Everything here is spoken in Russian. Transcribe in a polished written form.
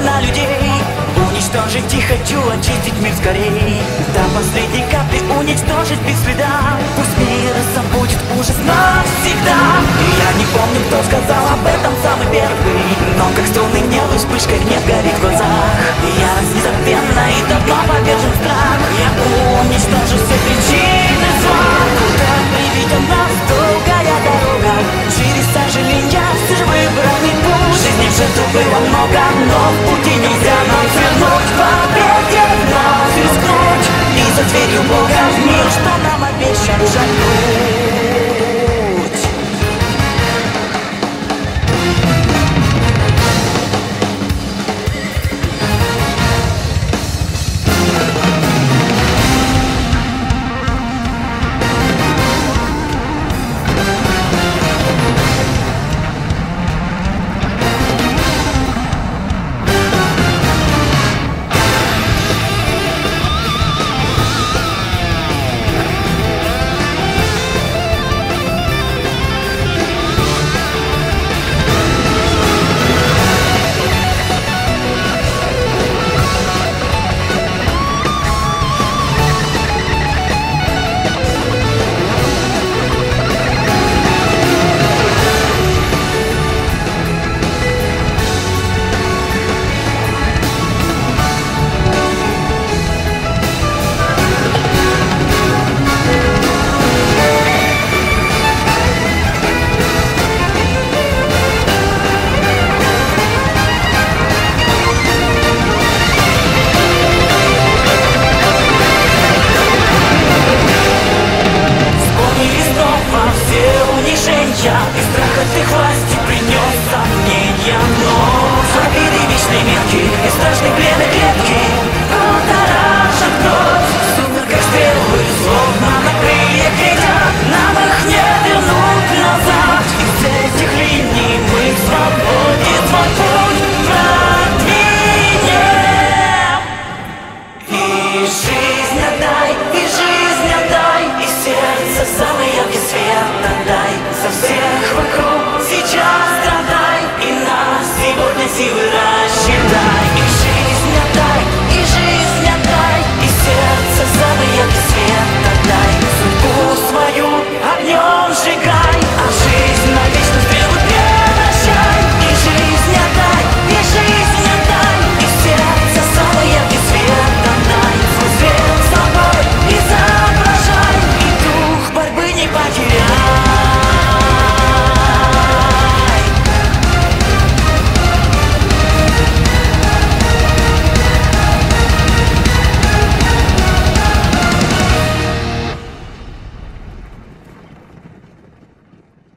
на людей. Уничтожить и хочу очистить мир скорей. До последней капли уничтожить без следа. Пусть мир забудет ужас навсегда. И я не помню, кто сказал об этом самый первый, но как струны гнева вспышка гнев горит в глазах. Я незабвенно и давно повержен страх. Я уничтожу все причины зла. Куда приведет нас долгая дорога? Через сожаления все же выбрал не путь. В жизни жертв было много, но в пути